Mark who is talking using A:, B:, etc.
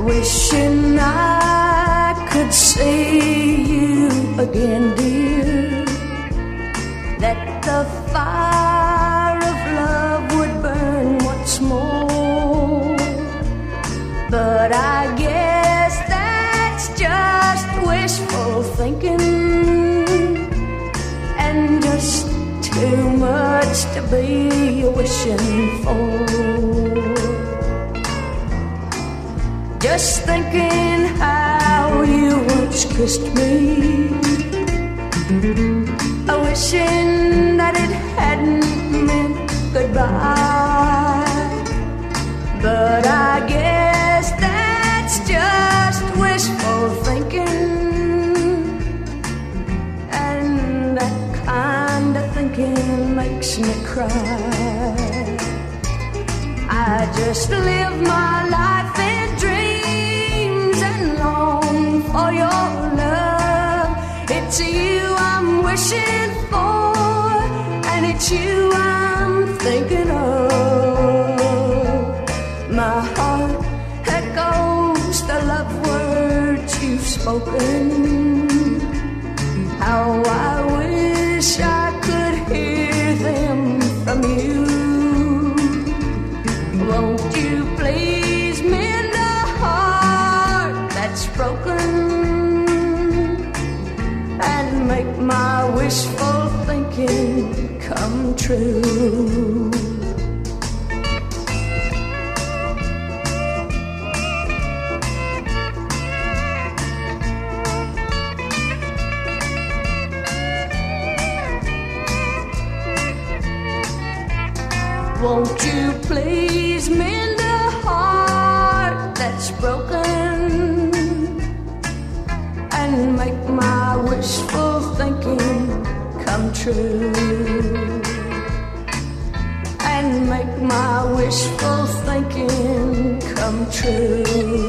A: Wishing I could see you again, dear, that the fire of love would burn once more. But I guess that's just wishful thinking, and just too much to be wishing for. Just thinking how you once kissed me, wishing that it hadn't meant goodbye. But I guess that's just wishful thinking, and that kind of thinking makes me cry. I just live my life in dreams and long for your love. It's you I'm wishing for, and it's you I'm thinking of. My heart echoes the love words you've spoken. How I wish I could hear them from you. Won't you please mend a heart that's broken, and make my wishful thinking come true? Won't you please mend a heart that's broken, and make my wishful thinking come true, and make my wishful thinking come true.